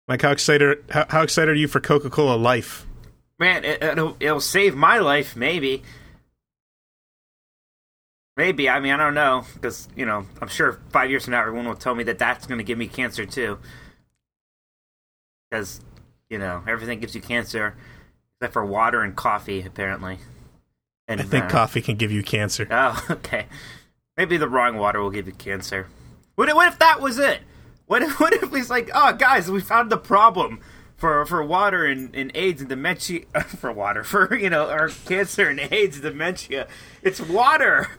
Mike, how excited are you for Coca-Cola Life? Man, it'll save my life, maybe. Maybe, I mean, I don't know, because, I'm sure 5 years from now everyone will tell me that that's going to give me cancer, too. Because, everything gives you cancer, except for water and coffee, apparently. And I think coffee can give you cancer. Oh, okay. Maybe the wrong water will give you cancer. What if that was it? What if it's like, oh, guys, we found the problem for water and AIDS and dementia, our cancer and AIDS and dementia. It's water.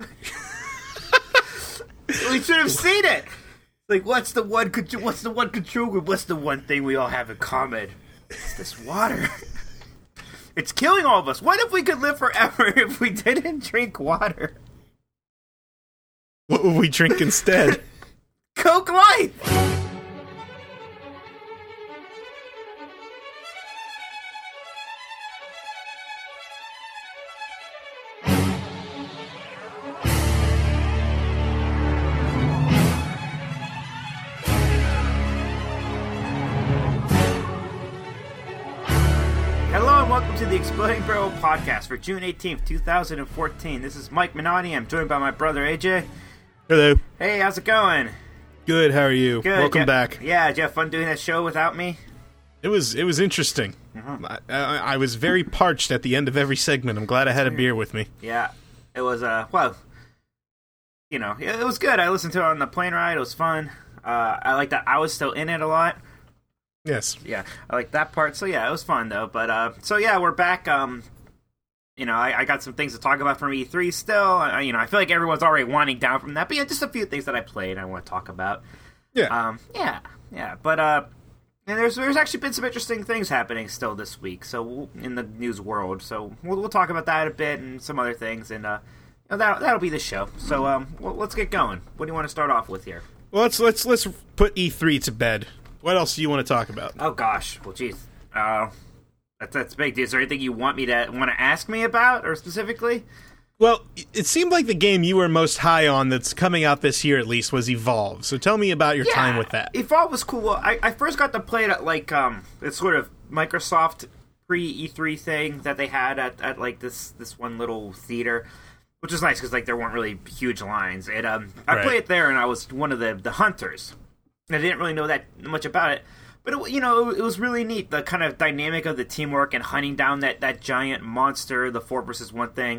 We should have seen it. Like, what's the one control group? What's the one thing we all have in common? It's this water. It's killing all of us. What if we could live forever if we didn't drink water? What would we drink instead? Coke Light! To the Exploding Barrel Podcast for June 18th, 2014. This is Mike Minotti. I'm joined by my brother, AJ. Hello. Hey, how's it going? Good, how are you? Good. Welcome back. Yeah, did you have fun doing that show without me? It was interesting. Mm-hmm. I was very parched at the end of every segment. I'm glad I had a beer with me. Yeah, it was, it was good. I listened to it on the plane ride. It was fun. I like that I was still in it a lot. Yes. Yeah, I like that part. So yeah, it was fun though. But we're back. I got some things to talk about from E3 still. I feel like everyone's already winding down from that. But yeah, just a few things that I played I want to talk about. Yeah. Yeah. But and there's actually been some interesting things happening still this week. So in the news world. So we'll talk about that a bit and some other things. And that'll be the show. So let's get going. What do you want to start off with here? Well, let's put E3 to bed. What else do you want to talk about? Oh gosh, well, geez, that's big. Is there anything you want to ask me about, or specifically? Well, it seemed like the game you were most high on that's coming out this year, at least, was Evolve. So tell me about your time with that. Evolve was cool. Well, I first got to play it at it's sort of Microsoft pre-E3 thing that they had at like this one little theater, which was nice because there weren't really huge lines. And I played it there, and I was one of the hunters. I didn't really know that much about it, but it was really neat, the kind of dynamic of the teamwork and hunting down that giant monster, the 4 versus 1 thing.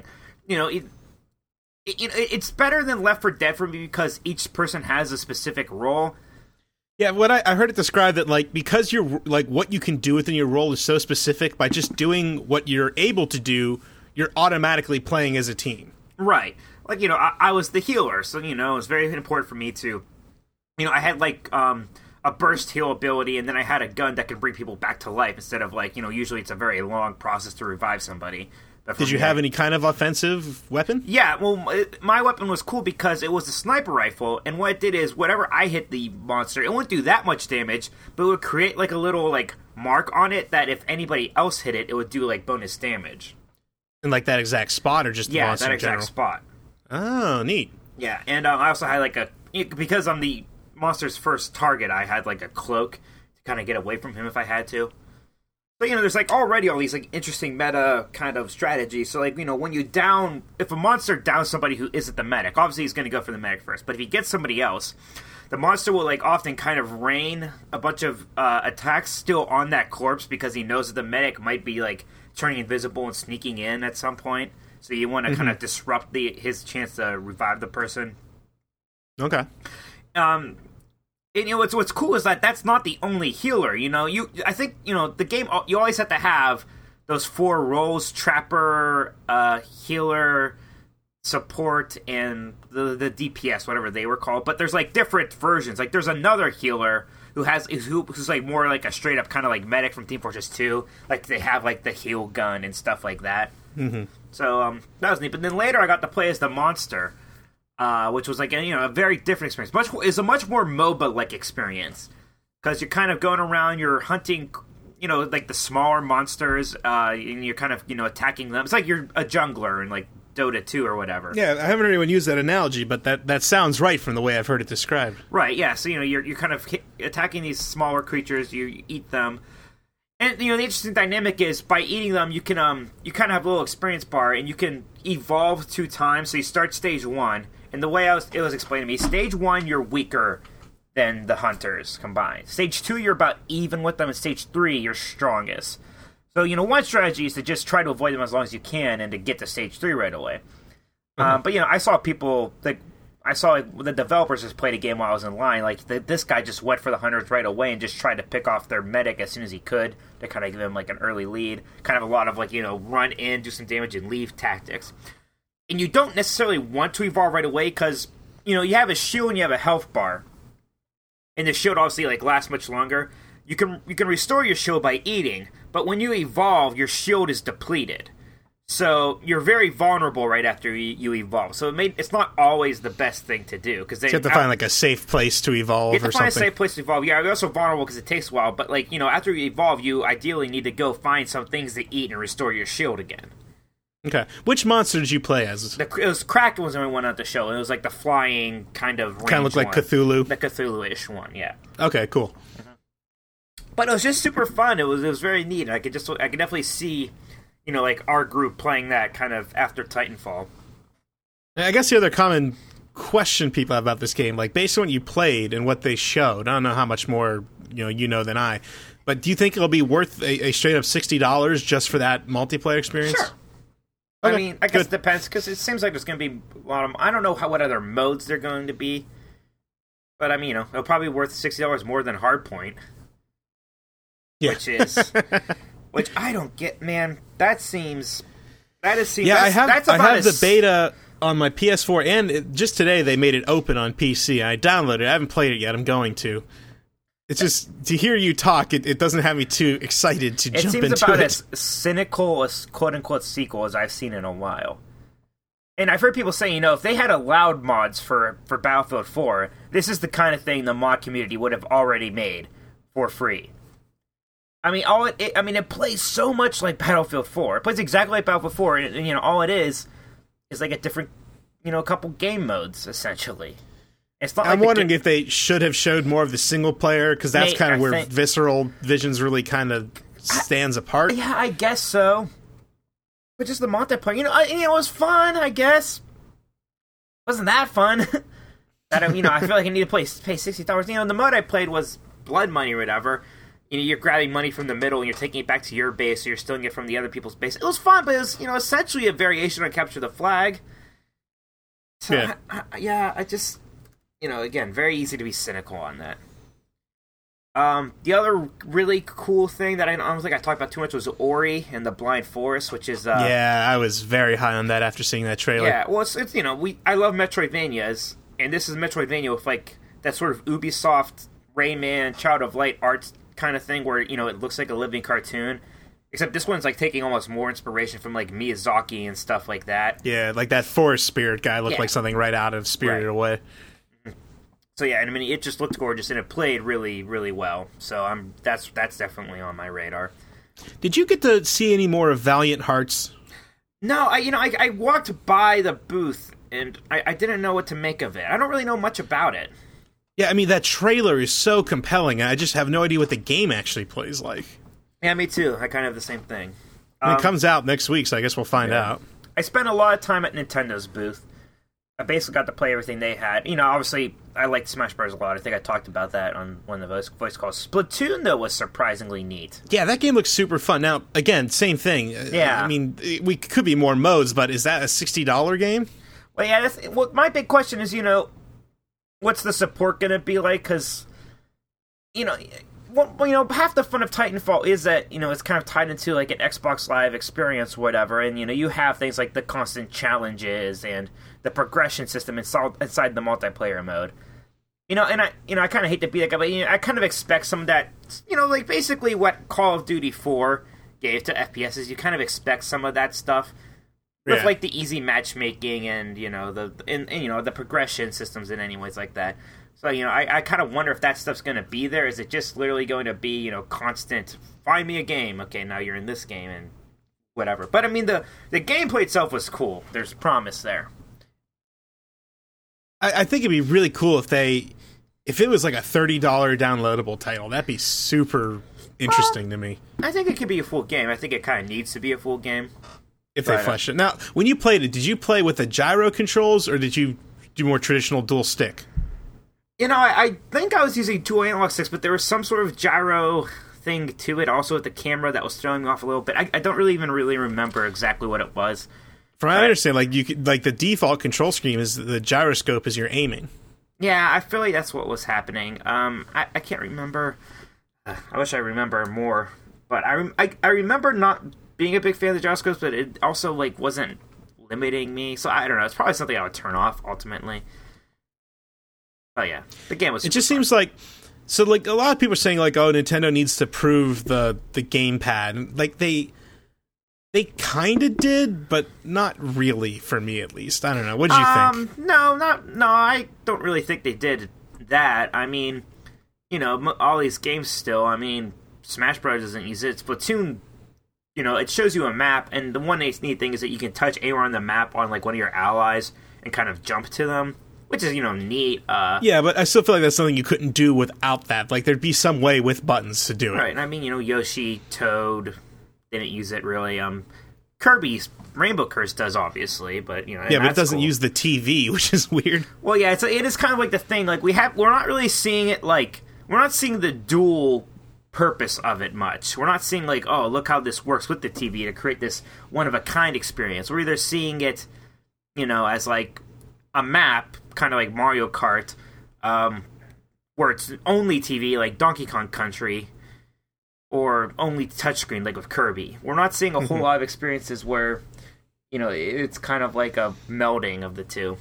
It's better than Left 4 Dead for me because each person has a specific role. Yeah, what I heard it described that because you're what you can do within your role is so specific, by just doing what you're able to do, you're automatically playing as a team. Right. I was the healer, so it was very important for me to. I had a burst heal ability, and then I had a gun that could bring people back to life instead of usually it's a very long process to revive somebody. Did you have any kind of offensive weapon? Yeah, well, my weapon was cool because it was a sniper rifle, and what it did is whenever I hit the monster, it wouldn't do that much damage, but it would create a little mark on it that if anybody else hit it, it would do bonus damage. In that exact spot, or just the monster in general? Yeah, that exact spot. Oh, neat. Yeah, and I also had because I'm the monster's first target, I had a cloak to kind of get away from him if I had to. But there's already all these interesting meta kind of strategies. So when you if a monster downs somebody who isn't the medic, obviously he's going to go for the medic first. But if he gets somebody else, the monster will often kind of rain a bunch of attacks still on that corpse because he knows that the medic might be turning invisible and sneaking in at some point. So you want to kind of disrupt his chance to revive the person. Okay. And, what's cool is that that's not the only healer. I think the game, you always have to have those 4 roles: trapper, healer, support, and the DPS, whatever they were called. But there's different versions. There's another healer who's more a straight up kind of medic from Team Fortress 2. They have the heal gun and stuff like that. Mm-hmm. So that was neat. But then later I got to play as the monster. Which was a very different experience. It's a much more MOBA-like experience because you're kind of going around, you're hunting, the smaller monsters, and you're kind of attacking them. It's you're a jungler and Dota 2 or whatever. Yeah, I haven't heard anyone use that analogy, but that sounds right from the way I've heard it described. Right, yeah, so, you're kind of attacking these smaller creatures, you eat them, and, the interesting dynamic is, by eating them, you can, you kind of have a little experience bar, and you can evolve 2 times, so you start stage 1, and the way it was explained to me, stage 1, you're weaker than the hunters combined. Stage 2, you're about even with them, and stage 3, you're strongest. So, one strategy is to just try to avoid them as long as you can, and to get to stage 3 right away. But, I saw people, the developers just played a game while I was in line. This guy just went for the hunters right away and just tried to pick off their medic as soon as he could to kind of give them, an early lead. Kind of a lot of, run in, do some damage, and leave tactics. And you don't necessarily want to evolve right away because, you have a shield and you have a health bar. And the shield obviously, lasts much longer. You can restore your shield by eating, but when you evolve, your shield is depleted. So you're very vulnerable right after you evolve. So it's not always the best thing to do because you have to find a safe place to evolve or something. You have to find a safe place to evolve. Yeah, you're also vulnerable because it takes a while. But after you evolve, you ideally need to go find some things to eat and restore your shield again. Okay, which monster did you play as? It was Kraken was the only one at the show. It was the flying kind of looked like Cthulhu. The Cthulhu-ish one, yeah. Okay, cool. But it was just super fun. It was very neat. I could definitely see, our group playing that kind of after Titanfall. I guess the other common question people have about this game, based on what you played and what they showed, I don't know how much more you know than I, but do you think it'll be worth a straight up $60 just for that multiplayer experience? Sure. Okay, I mean, I guess it depends, because it seems like there's going to be a lot of... I don't know what other modes they're going to be, but I mean, it'll probably be worth $60 more than Hardpoint. Yeah. Which I don't get, man. That seems... I have the beta on my PS4, and just today they made it open on PC. I downloaded it. I haven't played it yet. I'm going to. It's just, to hear you talk, it doesn't have me too excited to jump into it. It seems about as cynical a quote-unquote sequel as I've seen in a while. And I've heard people say, if they had allowed mods for Battlefield 4, this is the kind of thing the mod community would have already made for free. I mean, it plays so much like Battlefield 4. It plays exactly like Battlefield 4, and all it is a different, a couple game modes, essentially. I'm wondering if they should have showed more of the single player, because that's kind of where Visceral Visions really kind of stands apart. Yeah, I guess so. But just the multiplayer, it was fun, I guess. Wasn't that fun? I feel like I need to pay $60. The mode I played was Blood Money or whatever. You're grabbing money from the middle and you're taking it back to your base, so you're stealing it from the other people's base. It was fun, but it was, essentially a variation on Capture the Flag. So, yeah. I just... again, very easy to be cynical on that. The other really cool thing that I don't think I talked about too much was Ori and the Blind Forest, which is... yeah, I was very high on that after seeing that trailer. Yeah, well, it's I love Metroidvanias, and this is Metroidvania with, that sort of Ubisoft, Rayman, Child of Light arts kind of thing where, it looks like a living cartoon. Except this one's, taking almost more inspiration from, Miyazaki and stuff like that. Yeah, that Forest Spirit guy looked like something right out of Spirited Away. So yeah, and it just looked gorgeous, and it played really, really well. So that's definitely on my radar. Did you get to see any more of Valiant Hearts? No, I walked by the booth, and I didn't know what to make of it. I don't really know much about it. Yeah, that trailer is so compelling, and I just have no idea what the game actually plays like. Yeah, me too. I kind of have the same thing. It comes out next week, so I guess we'll find out. I spent a lot of time at Nintendo's booth. I basically got to play everything they had. Obviously, I liked Smash Bros. A lot. I think I talked about that on one of the voice calls. Splatoon, though, was surprisingly neat. Yeah, that game looks super fun. Now, again, same thing. Yeah. We could be more modes, but is that a $60 game? Well, yeah, my big question is, what's the support going to be like? Because, half the fun of Titanfall is that, it's kind of tied into, an Xbox Live experience or whatever, and, you have things like the constant challenges and the progression system inside the multiplayer mode. And I kind of hate to be that guy, but, I kind of expect some of that, basically what Call of Duty 4 gave to FPS is you kind of expect some of that stuff. With, the easy matchmaking and, the progression systems and anyways like that. So, I kind of wonder if that stuff's going to be there. Is it just literally going to be, constant, find me a game. Okay, now you're in this game, and whatever. But I mean, the gameplay itself was cool. There's promise there. I think it'd be really cool if it was like a $30 downloadable title. That'd be super interesting to me. I think it could be a full game. I think it kind of needs to be a full game. If they flesh it. Now, when you played it, did you play with the gyro controls, or did you do more traditional dual stick? You know, I think I was using dual analog sticks, but there was some sort of gyro thing to it, also with the camera that was throwing me off a little bit. I don't really remember exactly what it was. From what I understand, the default control scheme is the gyroscope as you're aiming. Yeah, I feel like that's what was happening. I can't remember. I wish I remember more, but I remember not being a big fan of the gyroscopes, but it also like wasn't limiting me. So I don't know. It's probably something I would turn off ultimately. But yeah, the game was. It just seems like a lot of people are saying like, oh, Nintendo needs to prove the gamepad. Like they kind of did, but not really for me at least. I don't know. What did you think? No, I don't really think they did that. I mean, you know, all these games still. I mean, Smash Bros. Doesn't use it. Splatoon, you know, it shows you a map, and the one neat thing is that you can touch anywhere on the map on like one of your allies and kind of jump to them, which is, you know, neat. Yeah, but I still feel like that's something you couldn't do without that. Like there'd be some way with buttons to do it. Right. And I mean, you know, Yoshi, Toad didn't use it really. Kirby's Rainbow Curse does, obviously, but you know, yeah, but it doesn't use the TV, which is weird. Well, yeah, it is kind of like the thing. Like we're not really seeing it. Like we're not seeing the dual purpose of it much. We're not seeing like, oh, look how this works with the TV to create this one of a kind experience. We're either seeing it, you know, as like a map, kind of like Mario Kart, where it's only TV, like Donkey Kong Country, or only touchscreen, like with Kirby. We're not seeing a whole lot of experiences where, you know, it's kind of like a melding of the two.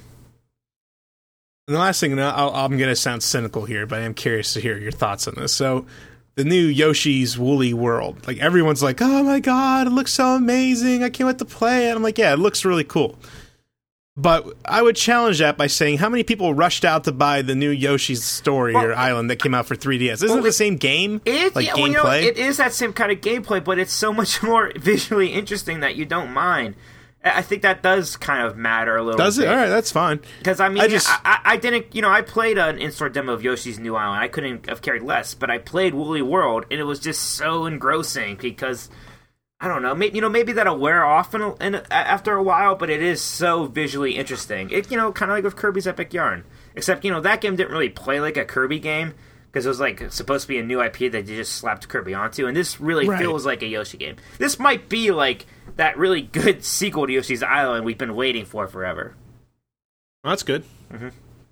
And the last thing, I'm going to sound cynical here, but I am curious to hear your thoughts on this. So, the new Yoshi's Woolly World. Like, everyone's like, oh my god, it looks so amazing, I can't wait to play it. I'm like, yeah, it looks really cool. But I would challenge that by saying, how many people rushed out to buy the new Yoshi's Story or Island that came out for 3DS? Isn't it the same game? Gameplay? You know, it is that same kind of gameplay, but it's so much more visually interesting that you don't mind. I think that does kind of matter a little bit. Does it? All right, that's fine. Because, I mean, I didn't, you know, I played an in-store demo of Yoshi's New Island. I couldn't have cared less, but I played Woolly World, and it was just so engrossing because, I don't know, maybe that'll wear off after a while, but it is so visually interesting. It, you know, kind of like with Kirby's Epic Yarn. Except, you know, that game didn't really play like a Kirby game, because it was like supposed to be a new IP that they just slapped Kirby onto, and this really feels like a Yoshi game. This might be like that really good sequel to Yoshi's Island we've been waiting for forever. Well, that's good. Mm-hmm.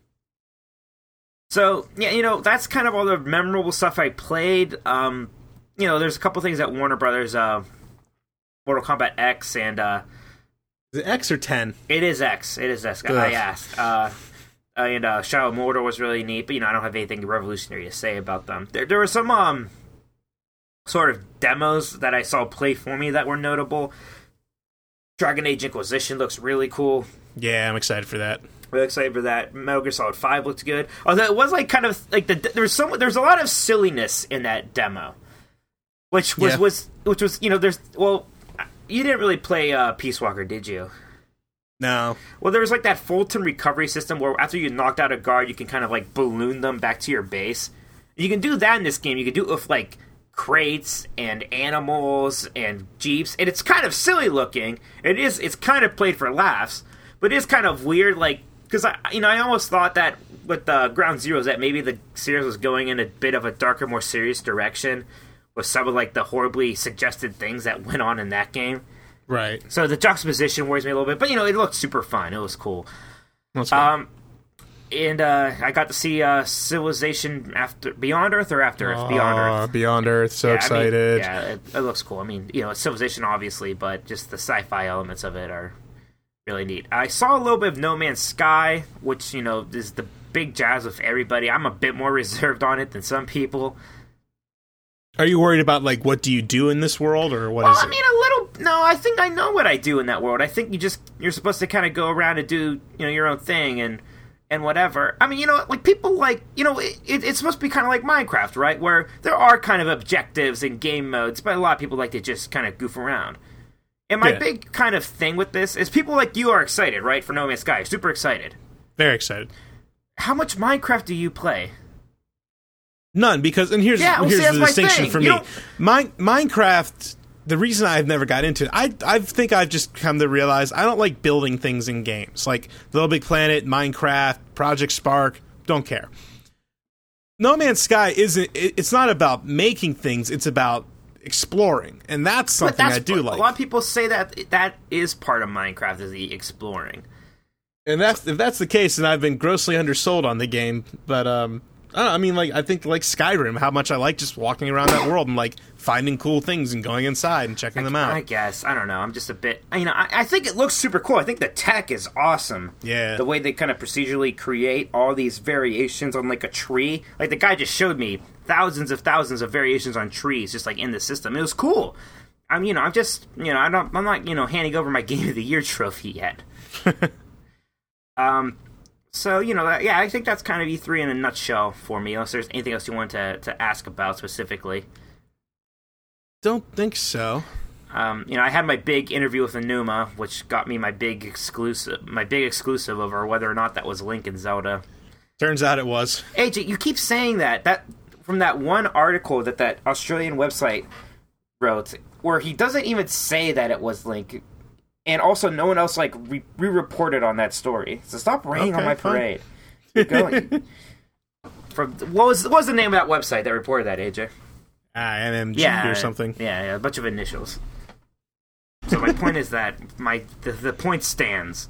So, yeah, you know, that's kind of all the memorable stuff I played. You know, there's a couple things at Warner Brothers, Mortal Kombat X and... Is it X or 10? It is X. It is X. Ugh. I asked. And Shadow of Mordor was really neat, but, you know, I don't have anything revolutionary to say about them. There were some sort of demos that I saw play for me that were notable. Dragon Age Inquisition looks really cool. Yeah, I'm excited for that. Really excited for that. Metal Gear Solid 5 looked good. Although it was like kind of like there's a lot of silliness in that demo, which was you know, you didn't really play Peace Walker, did you? No. Well, there was like that Fulton recovery system where after you knocked out a guard, you can kind of like balloon them back to your base. You can do that in this game. You can do it with like crates and animals and jeeps, and it's kind of silly looking. It's kind of played for laughs, but it is kind of weird, like, because I almost thought that with Ground Zeroes that maybe the series was going in a bit of a darker, more serious direction with some of like the horribly suggested things that went on in that game. Right. So the juxtaposition worries me a little bit, but you know, it looked super fun. It was cool. That's cool. And I got to see Civilization Beyond Earth or After Earth? Beyond Earth. Beyond Earth, so excited. I mean, it looks cool. I mean, you know, it's Civilization, obviously, but just the sci-fi elements of it are really neat. I saw a little bit of No Man's Sky, which, you know, is the big jazz with everybody. I'm a bit more reserved on it than some people. Are you worried about, like, what do you do in this world, or what is it? Well, I mean, a little... No, I think I know what I do in that world. I think you're supposed to kind of go around and do, you know, your own thing, and whatever. I mean, you know, like, people like, you know, it's supposed to be kind of like Minecraft, right? Where there are kind of objectives and game modes, but a lot of people like to just kind of goof around. And my Yeah. big kind of thing with this is people like you are excited, right, for No Man's Sky. Super excited. Very excited. How much Minecraft do you play? None, because here's Yeah, well, see, the that's my distinction thing. for You me. Minecraft. The reason I've never got into it, I think I've just come to realize I don't like building things in games, like Little Big Planet, Minecraft, Project Spark. Don't care. No Man's Sky isn't. It's not about making things. It's about exploring, and that's something I do like. A lot of people say that is part of Minecraft, is the exploring. And if that's the case, then I've been grossly undersold on the game. But I don't know, I mean, like I think like Skyrim, how much I like just walking around that world and like finding cool things and going inside and checking them out. I guess I don't know. I'm just a bit. I think it looks super cool. I think the tech is awesome. Yeah, the way they kind of procedurally create all these variations on like a tree. Like the guy just showed me thousands of variations on trees, just like in the system. It was cool. I'm just I'm not handing over my Game of the Year trophy yet. So, I think that's kind of E3 in a nutshell for me, unless there's anything else you want to ask about specifically. Don't think so. I had my big interview with Enuma, which got me my big exclusive over whether or not that was Link and Zelda. Turns out it was. AJ, you keep saying that from that one article that Australian website wrote, where he doesn't even say that it was Link. And also, no one else re-reported on that story. So stop raining on my parade. Keep going. What was the name of that website that reported that, AJ? MMG or something. Yeah, a bunch of initials. So my point is that the point stands.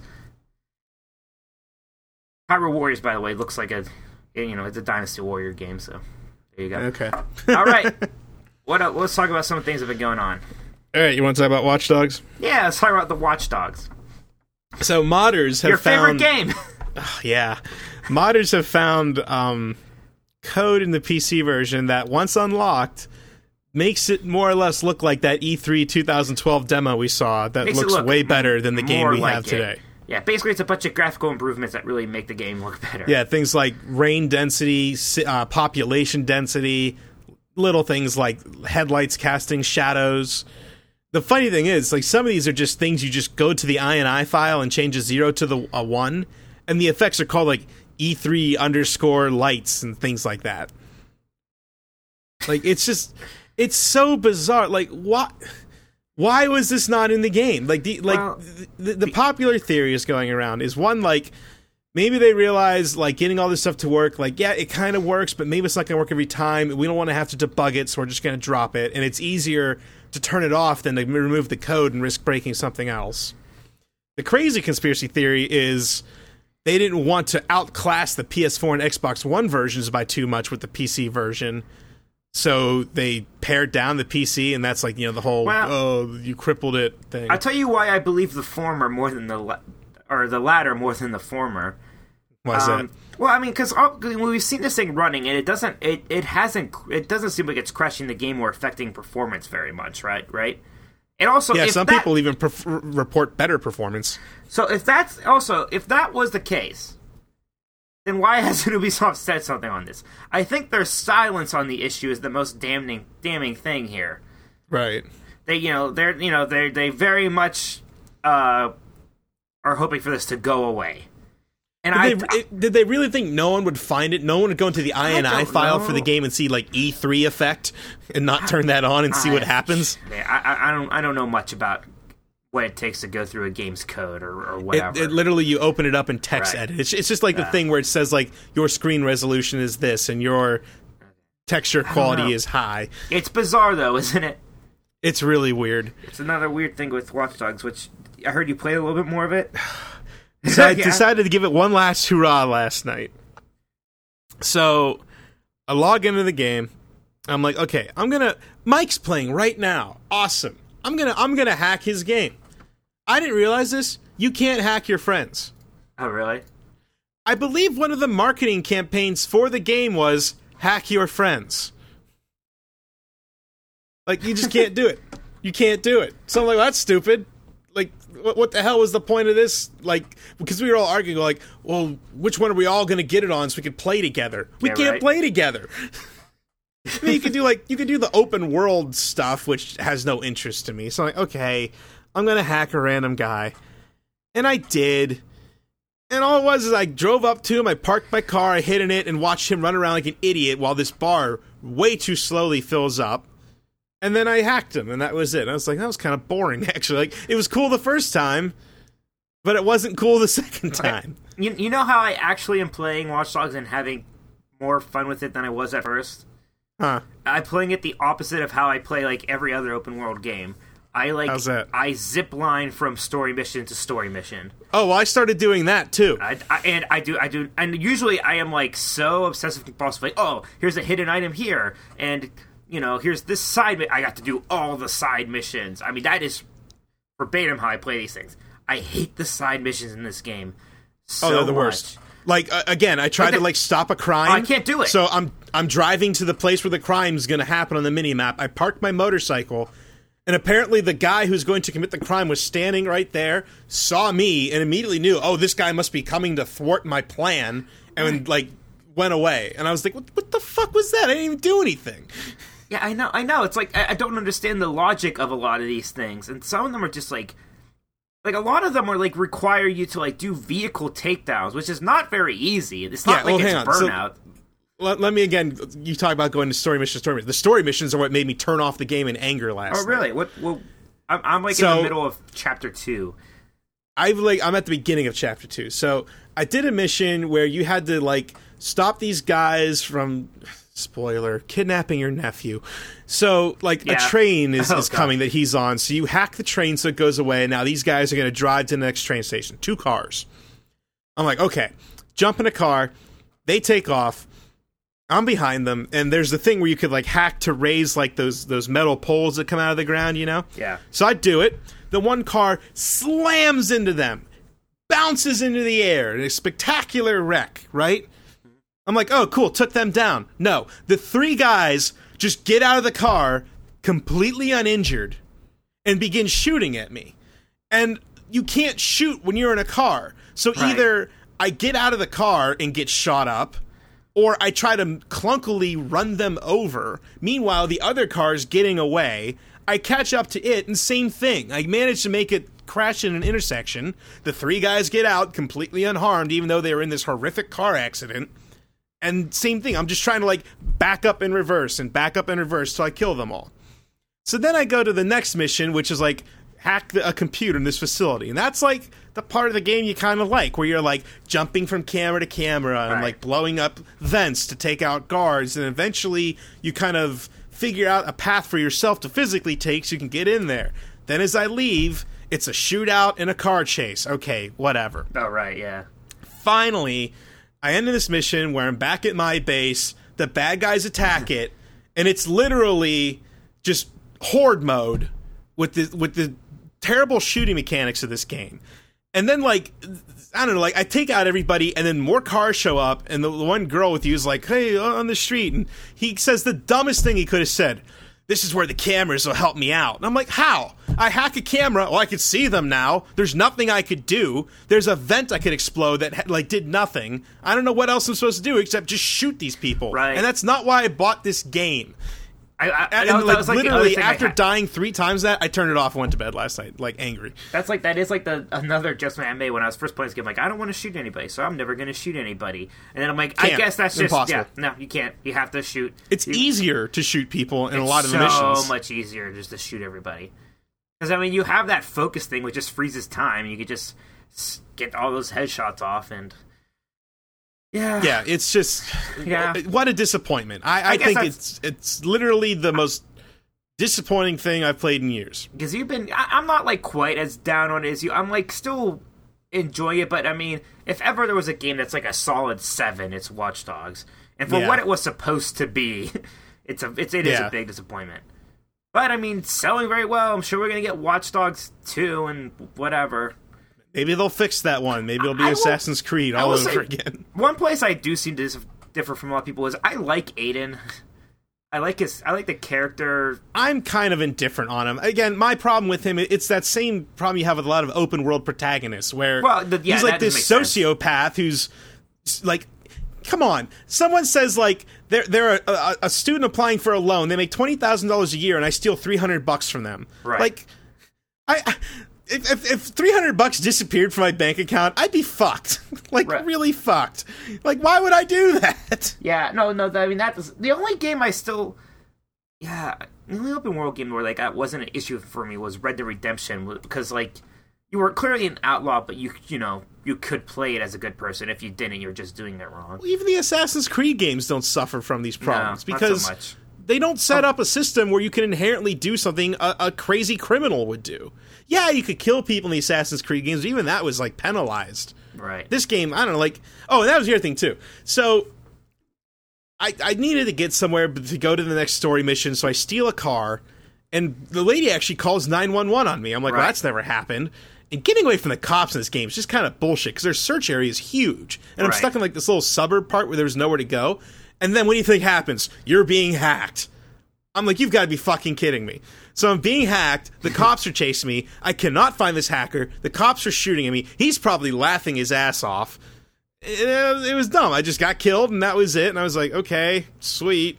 Hyrule Warriors, by the way, looks like it's a Dynasty Warrior game. So there you go. Okay. All right. Let's talk about some of the things that have been going on. All right, you want to talk about Watch Dogs? Yeah, let's talk about the Watch Dogs. So modders have found... Your favorite game! Yeah. Modders have found code in the PC version that, once unlocked, makes it more or less look like that E3 2012 demo we saw that looks way better than the game we have today. Yeah, basically it's a bunch of graphical improvements that really make the game look better. Yeah, things like rain density, population density, little things like headlights casting shadows. The funny thing is, like, some of these are just things you just go to the INI file and change a 0 to a 1, and the effects are called, like, E3_lights and things like that. Like, it's so bizarre. Like, why was this not in the game? Like, the popular theory is going around is one, like, maybe they realize, like, getting all this stuff to work, like, yeah, it kind of works, but maybe it's not going to work every time. We don't want to have to debug it, so we're just going to drop it, and it's easier to turn it off than to remove the code and risk breaking something else. The crazy conspiracy theory is they didn't want to outclass the PS4 and Xbox One versions by too much with the PC version, so they pared down the PC, and that's like, the whole, you crippled it thing. I'll tell you why I believe the former more than the latter more than the former. Why is that? Well, I mean, because we've seen this thing running, and it doesn't seem like it's crashing the game or affecting performance very much, right? And also, some people even report better performance. So if that was the case, then why hasn't Ubisoft said something on this? I think their silence on the issue is the most damning thing here. Right. They very much are hoping for this to go away. And did they really think no one would find it? No one would go into the INI file for the game and see like E3 effect and not turn that on and see what happens? I don't know much about what it takes to go through a game's code or whatever. It literally, you open it up and text edit. It's just like the thing where it says like your screen resolution is this and your texture quality is high. It's bizarre though, isn't it? It's really weird. It's another weird thing with Watch Dogs, which I heard you played a little bit more of it. So I decided to give it one last hurrah last night. So I log into the game. I'm like, okay, Mike's playing right now. Awesome. I'm gonna hack his game. I didn't realize this. You can't hack your friends. Oh, really? I believe one of the marketing campaigns for the game was hack your friends. Like, you just can't do it. You can't do it. So I'm like, well, that's stupid. Like, what the hell was the point of this? Like, because we were all arguing, like, well, which one are we all going to get it on so we could play together? We can't play together. I mean, you could do the open world stuff, which has no interest to me. So I'm like, okay, I'm going to hack a random guy. And I did. And all it was is I drove up to him, I parked my car, I hit in it, and watched him run around like an idiot while this bar way too slowly fills up. And then I hacked him, and that was it. And I was like, that was kind of boring, actually. Like, it was cool the first time, but it wasn't cool the second time. You know how I actually am playing Watch Dogs and having more fun with it than I was at first? Huh. I'm playing it the opposite of how I play like every other open world game. How's that? I zip line from story mission to story mission. Oh, well, I started doing that too. I do, and usually I am like so obsessive compulsive. Like, oh, here's a hidden item here, and here's this side. I got to do all the side missions. I mean, that is verbatim how I play these things. I hate the side missions in this game. They're the worst. Like again, I tried to stop a crime. I can't do it. So I'm driving to the place where the crime's going to happen on the mini map. I parked my motorcycle. And apparently the guy who's going to commit the crime was standing right there, saw me, and immediately knew, oh, this guy must be coming to thwart my plan, and, went away. And I was like, what the fuck was that? I didn't even do anything. Yeah, I know. It's like, I don't understand the logic of a lot of these things. And some of them are just, like a lot of them are, require you to, do vehicle takedowns, which is not very easy. It's not it's Burnout. Let me again. You talk about going to story mission. The story missions are what made me turn off the game in anger last. Oh, really? Night. Well, I'm in the middle of chapter 2. I'm at the beginning of chapter 2. So I did a mission where you had to stop these guys from, spoiler, kidnapping your nephew. So a train is coming that he's on. So you hack the train so it goes away. And now these guys are going to drive to the next train station. 2 cars. I'm like, okay, jump in a car. They take off. I'm behind them, and there's the thing where you could hack to raise those metal poles that come out of the ground, Yeah. So I do it. The one car slams into them, bounces into the air, in a spectacular wreck, right? I'm like, oh, cool, took them down. No, the 3 guys just get out of the car, completely uninjured, and begin shooting at me. And you can't shoot when you're in a car. So either I get out of the car and get shot up, or I try to clunkily run them over. Meanwhile, the other car's getting away. I catch up to it, and same thing. I manage to make it crash in an intersection. The 3 guys get out completely unharmed, even though they were in this horrific car accident. And same thing. I'm just trying to, back up and reverse till I kill them all. So then I go to the next mission, which is, hack a computer in this facility. And that's, the part of the game you kind of like, where you're, jumping from camera to camera and, blowing up vents to take out guards. And eventually you kind of figure out a path for yourself to physically take so you can get in there. Then as I leave, it's a shootout and a car chase. Okay, whatever. Oh, right, yeah. Finally, I end this mission where I'm back at my base, the bad guys attack it, and it's literally just horde mode with the terrible shooting mechanics of this game. And then, I don't know, I take out everybody, and then more cars show up, and the one girl with you is like, hey, on the street, and he says the dumbest thing he could have said. This is where the cameras will help me out. And I'm like, how? I hack a camera. Well, I could see them now. There's nothing I could do. There's a vent I could explode that, did nothing. I don't know what else I'm supposed to do except just shoot these people. Right. And that's not why I bought this game. Literally, after dying 3 times I turned it off and went to bed last night, angry. That is another adjustment I made when I was first playing this game. I don't want to shoot anybody, so I'm never going to shoot anybody. And then I'm like, I guess that's just impossible. Yeah, no, you can't. You have to shoot. It's easier to shoot people in a lot of the missions. So much easier just to shoot everybody. Because you have that focus thing which just freezes time. You could just get all those headshots off and. Yeah, it's just what a disappointment. I think it's literally the most disappointing thing I've played in years. Because I'm not quite as down on it as you. I'm still enjoying it, but if ever there was a game that's a solid 7, it's Watch Dogs. And for what it was supposed to be, it is a big disappointment. But selling very well. I'm sure we're gonna get Watch Dogs 2 and whatever. Maybe they'll fix that one. Maybe it'll be Assassin's Creed all over again. One place I do seem to differ from a lot of people is I like Aiden. I like the character. I'm kind of indifferent on him. Again, my problem with him, it's that same problem you have with a lot of open world protagonists, where he's this sociopath who's come on. Someone says they're a student applying for a loan. They make $20,000 a year, and I steal $300 from them. Right. If $300 disappeared from my bank account, I'd be fucked. Really fucked. Like, why would I do that? Yeah, no. I mean, the only game I still. Yeah, the only open world game where that wasn't an issue for me was Red Dead Redemption, because you were clearly an outlaw, but you could play it as a good person. If you didn't, you're just doing it wrong. Well, even the Assassin's Creed games don't suffer from these problems because not so much. They don't set up a system where you can inherently do something a crazy criminal would do. Yeah, you could kill people in the Assassin's Creed games, but even that was penalized. Right. This game, I don't know, and that was the other thing too. So I needed to get somewhere to go to the next story mission, so I steal a car, and the lady actually calls 911 on me. I'm like, well, that's never happened. And getting away from the cops in this game is just kind of bullshit, because their search area is huge. And I'm stuck in this little suburb part where there's nowhere to go. And then what do you think happens? You're being hacked. I'm like, you've got to be fucking kidding me. So I'm being hacked. The cops are chasing me. I cannot find this hacker. The cops are shooting at me. He's probably laughing his ass off. It was dumb. I just got killed, and that was it. And I was like, okay, sweet.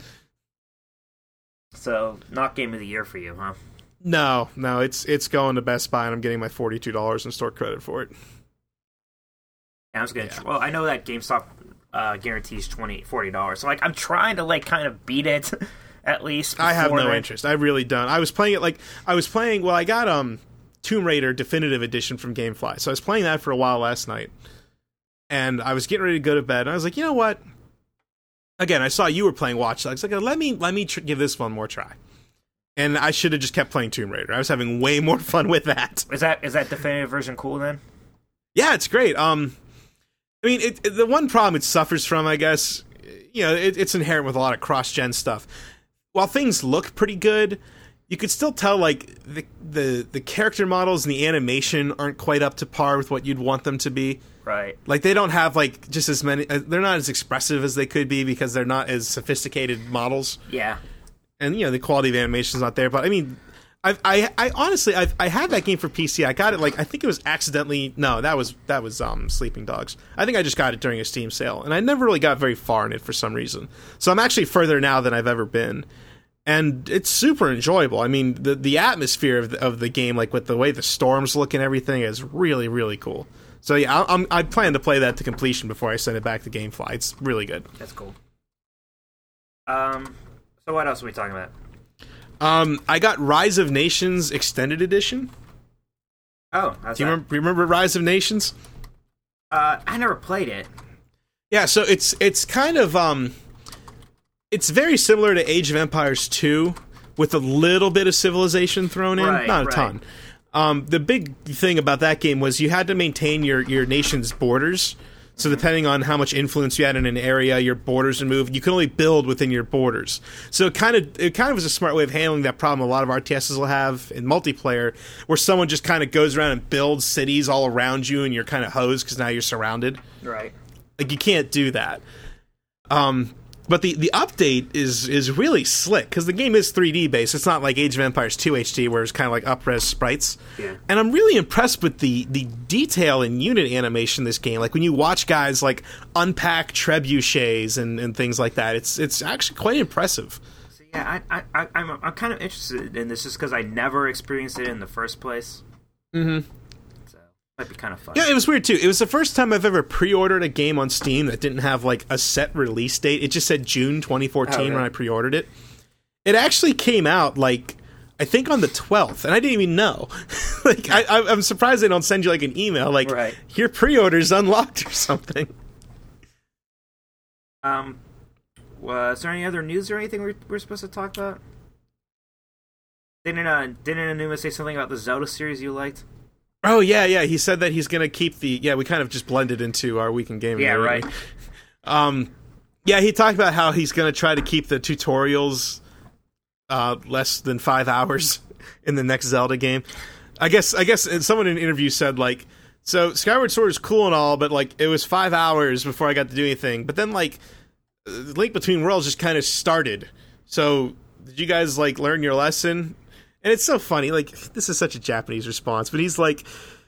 So, not Game of the Year for you, huh? No, it's going to Best Buy, and I'm getting my $42 in store credit for it. Yeah, I was gonna. Well, I know that GameStop guarantees $40. So I'm trying to kind of beat it at least. I have no interest. I really don't. I was playing it Well, I got Tomb Raider Definitive Edition from GameFly, so I was playing that for a while last night, and I was getting ready to go to bed, and I was like, you know what? Again, I saw you were playing Watch Dogs. Like, let me give this one more try. And I should have just kept playing Tomb Raider. I was having way more fun with that. Is that definitive version cool then? Yeah, it's great. I mean, the one problem it suffers from, I guess, it's inherent with a lot of cross-gen stuff. While things look pretty good, you could still tell the character models and the animation aren't quite up to par with what you'd want them to be. Right. They don't have just as many. They're not as expressive as they could be because they're not as sophisticated models. Yeah. And the quality of animation is not there. But I mean, I honestly I had that game for PC. I got it I think it was accidentally. No, that was Sleeping Dogs. I think I just got it during a Steam sale, and I never really got very far in it for some reason. So I'm actually further now than I've ever been, and it's super enjoyable. I mean, the atmosphere of the game, with the way the storms look and everything, is really, really cool. So yeah, I plan to play that to completion before I send it back to GameFly. It's really good. That's cool. So what else are we talking about? I got Rise of Nations Extended Edition. Oh, do you remember Rise of Nations? I never played it. Yeah, so it's kind of it's very similar to Age of Empires 2 with a little bit of Civilization thrown in, not a ton. The big thing about that game was you had to maintain your nation's borders. So depending on how much influence you had in an area, your borders would move. You could only build within your borders. So it kind of was a smart way of handling that problem a lot of RTSs will have in multiplayer, where someone just kind of goes around and builds cities all around you, and you're kind of hosed because now you're surrounded. Right. You can't do that. But the update is really slick, because the game is 3D based. It's not like Age of Empires 2 HD, where it's kind of like up-res sprites. Yeah. And I'm really impressed with the detail and unit animation in this game. When you watch guys unpack trebuchets and things like that, it's actually quite impressive. So yeah, I'm kind of interested in this just because I never experienced it in the first place. Mm-hmm. Might be kind of fun. Yeah, it was weird too. It was the first time I've ever pre-ordered a game on Steam that didn't have a set release date. It just said June 2014 when I pre-ordered it. It actually came out I think on the 12th, and I didn't even know. I'm surprised they don't send you an email right. Your pre-order's unlocked or something. Was there any other news or anything we're supposed to talk about? Didn't Anuma say something about the Zelda series you liked? Oh, yeah, he said that he's going to keep the... Yeah, we kind of just blended into our weekend gaming. Yeah, right. Yeah, he talked about how he's going to try to keep the tutorials less than 5 hours in the next Zelda game. I guess someone in an interview said, so Skyward Sword is cool and all, but, it was 5 hours before I got to do anything. But then, Link Between Worlds just kind of started. So, did you guys, learn your lesson? And it's so funny, this is such a Japanese response, but he's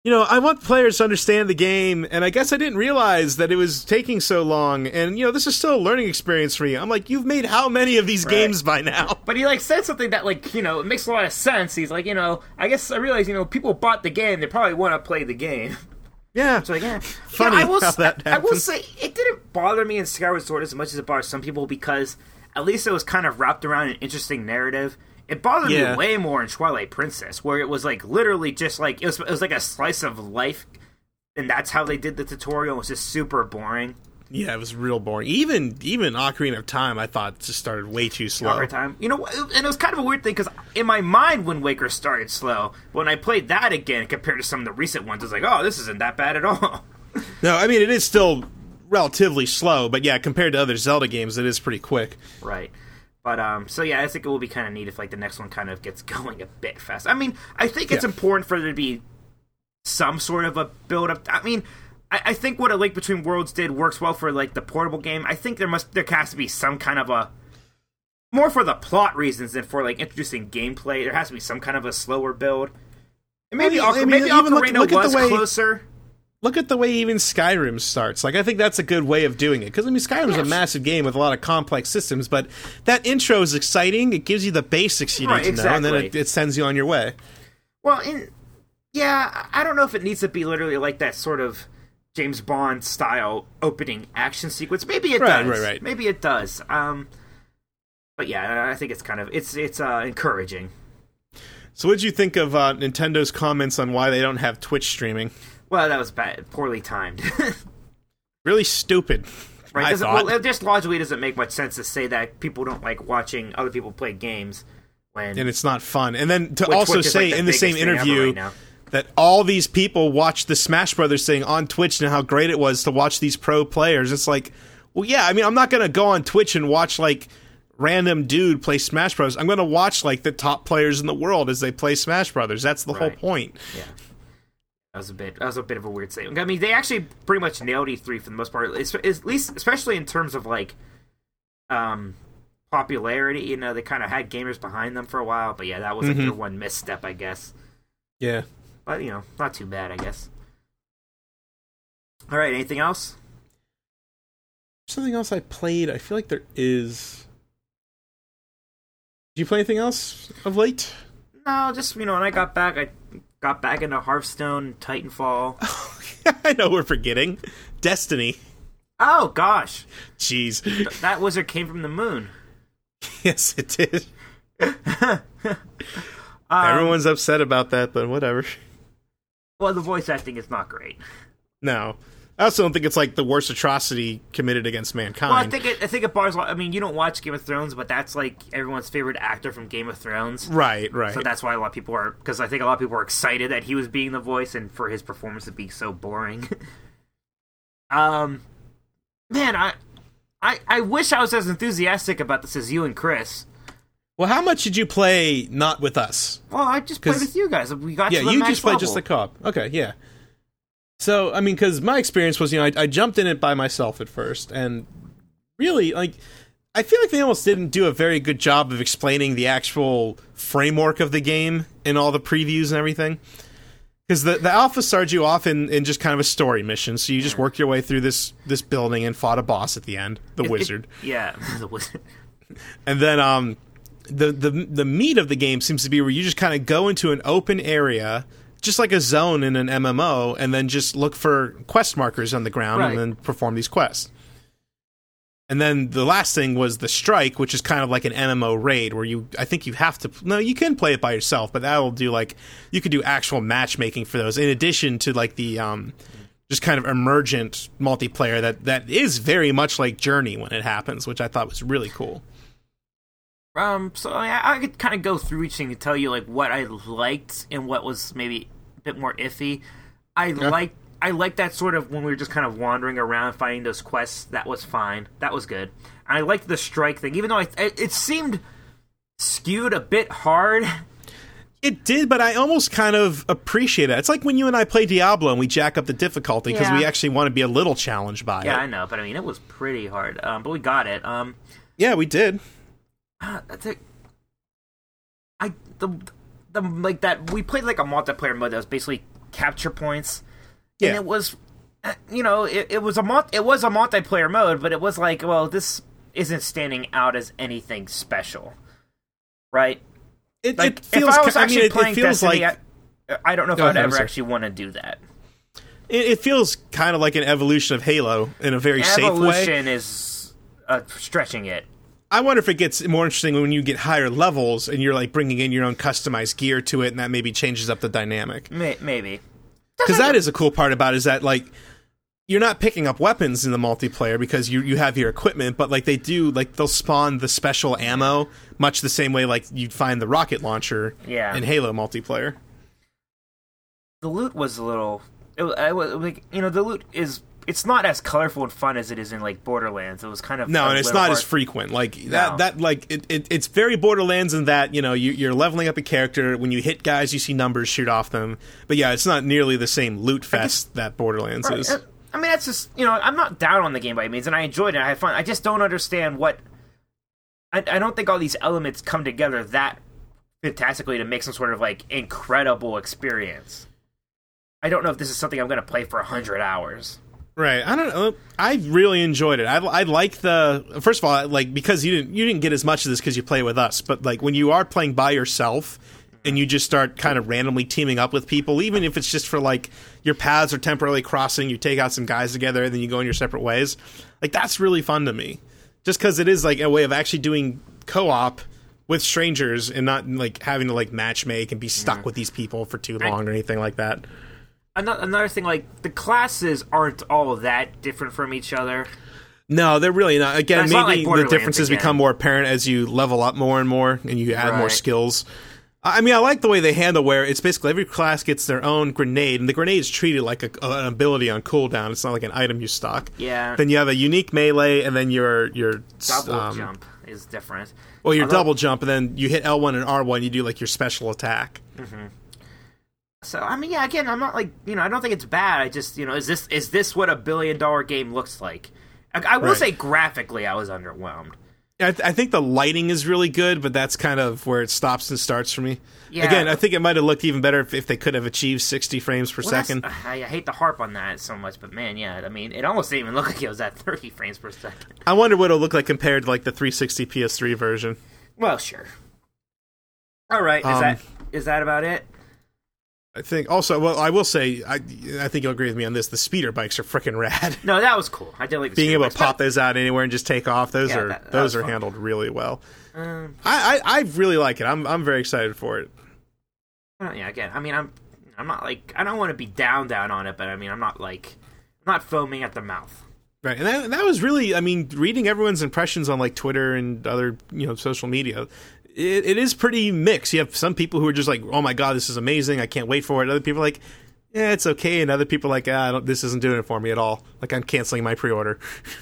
I want players to understand the game, and I guess I didn't realize that it was taking so long, and, this is still a learning experience for me. I'm like, you've made how many of these games by now? But he, said something that, it makes a lot of sense. He's like, I guess I realize, people bought the game, they probably want to play the game. Yeah. It's like, yeah. Funny how that happens. I will say, it didn't bother me in Skyward Sword as much as it bothered some people, because at least it was kind of wrapped around an interesting narrative. It bothered me way more in Twilight Princess, where it was literally just it was like a slice of life, and that's how they did the tutorial. It was just super boring. Yeah, it was real boring. Even Ocarina of Time, I thought just started way too slow. Ocarina of Time, and it was kind of a weird thing because in my mind, Wind Waker started slow. When I played that again compared to some of the recent ones, I was like, oh, this isn't that bad at all. No, I mean it is still relatively slow, but yeah, compared to other Zelda games, it is pretty quick. Right. But, so yeah, I think it will be kind of neat if, the next one kind of gets going a bit fast. I mean, I think it's important for there to be some sort of a build-up. I mean, I think what A Link Between Worlds did works well for, the portable game. I think there has to be some kind of a, more for the plot reasons than for, introducing gameplay. There has to be some kind of a slower build. And maybe Ocarina was closer. Look at the way even Skyrim starts. I think that's a good way of doing it. Because, Skyrim's a massive game with a lot of complex systems, but that intro is exciting. It gives you the basics you need to know, and then it sends you on your way. Well, I don't know if it needs to be literally like that sort of James Bond-style opening action sequence. Maybe it does. Right. Maybe it does. But yeah, I think it's kind of, it's encouraging. So what did you think of Nintendo's comments on why they don't have Twitch streaming? Well, that was bad. Poorly timed. Really stupid. Right? It just logically doesn't make much sense to say that people don't like watching other people play games when... And it's not fun. And then to also say in the same interview right that all these people watched the Smash Brothers thing on Twitch and how great it was to watch these pro players. It's like, well, yeah, I'm not going to go on Twitch and watch, random dude play Smash Brothers. I'm going to watch, the top players in the world as they play Smash Brothers. That's the whole point. Yeah. That was a bit of a weird statement. I mean, they actually pretty much nailed E3 for the most part, at least, especially in terms of popularity. They kind of had gamers behind them for a while, but yeah, that was their one misstep, I guess. Yeah, but not too bad, I guess. All right, anything else? Something else I played. I feel like there is. Did you play anything else of late? No, just when I got back, I got back into Hearthstone, Titanfall. I know we're forgetting. Destiny. Oh, gosh. Jeez. That wizard came from the moon. Yes, it did. Everyone's upset about that, but whatever. Well, the voice acting is not great. No. I also don't think it's the worst atrocity committed against mankind. Well, I think it bars. I mean, you don't watch Game of Thrones, but that's everyone's favorite actor from Game of Thrones. Right. So that's why a lot of people are, because I think a lot of people were excited that he was being the voice and for his performance to be so boring. Man, I wish I was as enthusiastic about this as you and Chris. Well, how much did you play not with us? Well, I just played with you guys. We got to the you max just played level. just the co-op. Okay, yeah. So, because my experience was, I jumped in it by myself at first, and really, I feel like they almost didn't do a very good job of explaining the actual framework of the game in all the previews and everything. Because the alpha started you off in just kind of a story mission, so you just worked your way through this building and fought a boss at the end, the wizard. The wizard. And then the meat of the game seems to be where you just kind of go into an open area, just like a zone in an MMO, and then just look for quest markers on the ground and then perform these quests. And then the last thing was the Strike, which is kind of like an MMO raid where I think you have to... No, you can play it by yourself, but that'll do you could do actual matchmaking for those in addition to the just kind of emergent multiplayer that is very much like Journey when it happens, which I thought was really cool. So I could kind of go through each thing to tell you what I liked and what was maybe a bit more iffy. I liked that sort of when we were just kind of wandering around finding those quests. That was fine. That was good. And I liked the Strike thing, even though it seemed skewed a bit hard. It did, but I almost kind of appreciate it. It's like when you and I play Diablo and we jack up the difficulty because we actually want to be a little challenged by it. Yeah, I know, but it was pretty hard. But we got it. Yeah, we did. That's it. We played a multiplayer mode that was basically capture points. Yeah. And it was, it was a multiplayer mode, but it was like, well, this isn't standing out as anything special, right? It feels. If I was actually it playing feels Destiny, like. I don't know if I'd ever actually want to do that. It feels kind of like an evolution of Halo in a very safe way. Evolution is stretching it. I wonder if it gets more interesting when you get higher levels and you're like bringing in your own customized gear to it, and that maybe changes up the dynamic. Maybe. Because that is a cool part about it, is that like you're not picking up weapons in the multiplayer because you have your equipment, but like they'll spawn the special ammo much the same way like you'd find the rocket launcher in Halo multiplayer. The loot was a little. The loot is. It's not as colorful and fun as it is in like Borderlands. It was kind of and it's not as frequent. Like that like it's very Borderlands in that you're leveling up a character. When you hit guys, you see numbers shoot off them. But yeah, it's not nearly the same loot fest that Borderlands is. I mean, that's just I'm not down on the game by any means, and I enjoyed it. I had fun. I just don't understand what. I don't think all these elements come together that fantastically to make some sort of like incredible experience. I don't know if this is something I'm going to play for 100 hours. Right. I don't know. I really enjoyed it. I like first of all, like, because you didn't get as much of this because you play with us, but like when you are playing by yourself and you just start kind of randomly teaming up with people, even if it's just for like your paths are temporarily crossing, you take out some guys together and then you go in your separate ways. Like, that's really fun to me. Just because it is like a way of actually doing co-op with strangers and not like having to like match make and be stuck with these people for too long or anything like that. Another thing, like, the classes aren't all that different from each other. No, they're really not. Again, maybe like the differences become more apparent as you level up more and more and you add more skills. I mean, I like the way they handle where it's basically every class gets their own grenade, and the grenade's treated like an ability on cooldown. It's not like an item you stock. Yeah. Then you have a unique melee, and then your double jump is different. Well, your double jump, and then you hit L1 and R1, you do like your special attack. Mm-hmm. So, I mean, yeah, again, I'm not like, I don't think it's bad. I just, is this what a $1 billion game looks like? I will say graphically I was underwhelmed. I think the lighting is really good, but that's kind of where it stops and starts for me. Yeah. Again, I think it might have looked even better if they could have achieved 60 frames per second. I hate to harp on that so much, but man, yeah, I mean, it almost didn't even look like it was at 30 frames per second. I wonder what it'll look like compared to like the 360 PS3 version. Well, sure. All right, is that about it? I think also, well, I will say, I think you'll agree with me on this. The speeder bikes are freaking rad. No, that was cool. I did like the being able to pop those out anywhere and just take off. Those are handled really well. I really like it. I'm very excited for it. Yeah, again, I mean, I'm not like, I don't want to be down on it, but I mean, I'm not foaming at the mouth. Right, and that was really, I mean, reading everyone's impressions on like Twitter and other social media. It is pretty mixed. You have some people who are just like, "Oh my god, this is amazing! I can't wait for it." Other people are like, "Yeah, it's okay," and other people are like, "This isn't doing it for me at all. Like, I'm canceling my pre-order."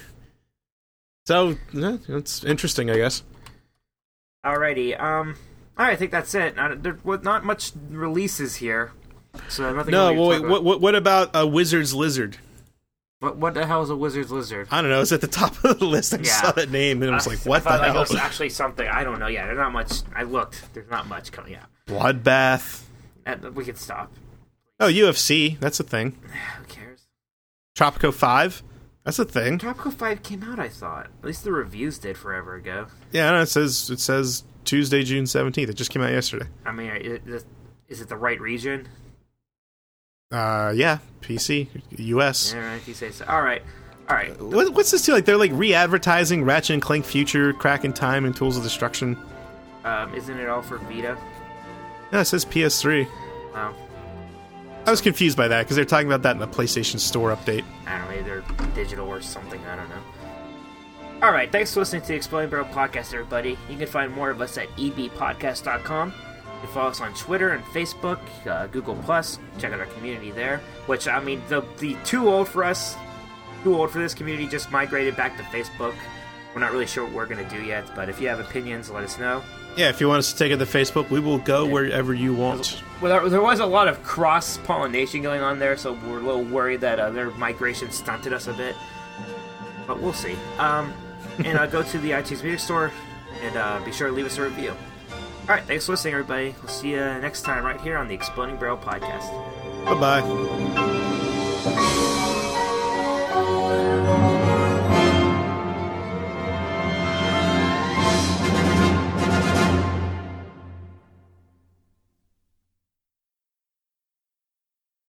So it's interesting, I guess. Alrighty, all right, I think that's it. There was not much releases here, so nothing. No, well, what about Wizard's Lizard? What the hell is a Wizard's Lizard? I don't know. It's at the top of the list. I saw that name, and I was like, what the hell? It was actually something. I don't know. Yeah, there's not much. I looked. There's not much coming out. Bloodbath. We can stop. Oh, UFC. That's a thing. Who cares? Tropico 5. That's a thing. Tropico 5 came out, I thought. At least the reviews did forever ago. Yeah, no, it says Tuesday, June 17th. It just came out yesterday. I mean, is it the right region? Yeah, PC, US. Yeah, if you say so. All right. What's this deal? Like, they're like re-advertising Ratchet and Clank Future, Crack in Time, and Tools of Destruction. Isn't it all for Vita? Yeah, it says PS3. Oh. I was confused by that because they're talking about that in the PlayStation Store update. I don't know, either digital or something. I don't know. All right, thanks for listening to the Exploding Barrel Podcast, everybody. You can find more of us at ebpodcast.com. You can follow us on Twitter and Facebook, Google+. Check out our community there. Which, I mean, the too old for this community just migrated back to Facebook. We're not really sure what we're going to do yet, but if you have opinions, let us know. Yeah, if you want us to take it to Facebook, we will go wherever you want. Well, there was a lot of cross-pollination going on there, so we're a little worried that their migration stunted us a bit. But we'll see. And go to the iTunes Music Store, and be sure to leave us a review. Alright, thanks for listening, everybody. We'll see you next time right here on the Exploding Barrel Podcast. Bye-bye.